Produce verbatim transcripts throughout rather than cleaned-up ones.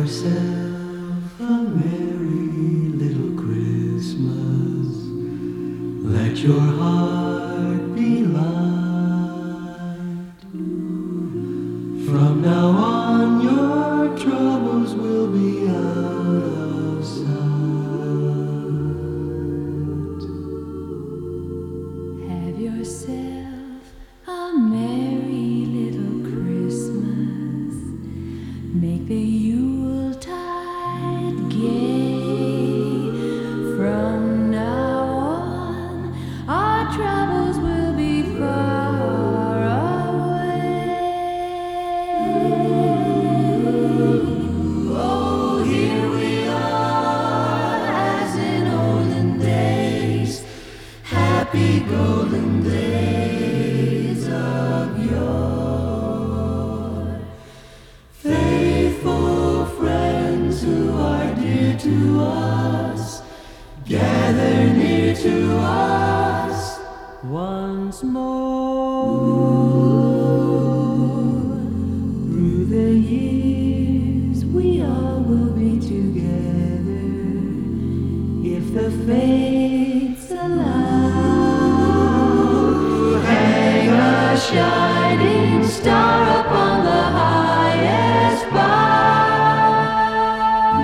yourself a merry little Christmas. Let your heart be light. From now on your troubles will be out of sight. Have yourself a merry little Christmas. Make the Yuletide gay. From now on, our troubles will be far away. Oh, here we are, as in olden days, happy golden days of yore. Faithful friends who are dear to us, gather near to us once more. Through the years we all will be together, if the fates allow. Hang a shining star upon the highest bough,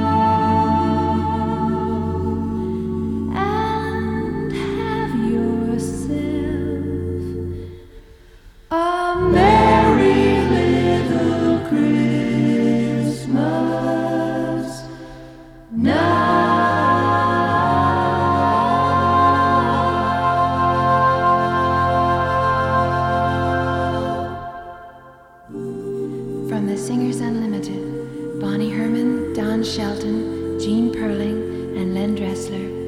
and have yourself a merry little Christmas now. From the Singers Unlimited, Bonnie Herman, Don Shelton, Gene Perling, and Len Dressler.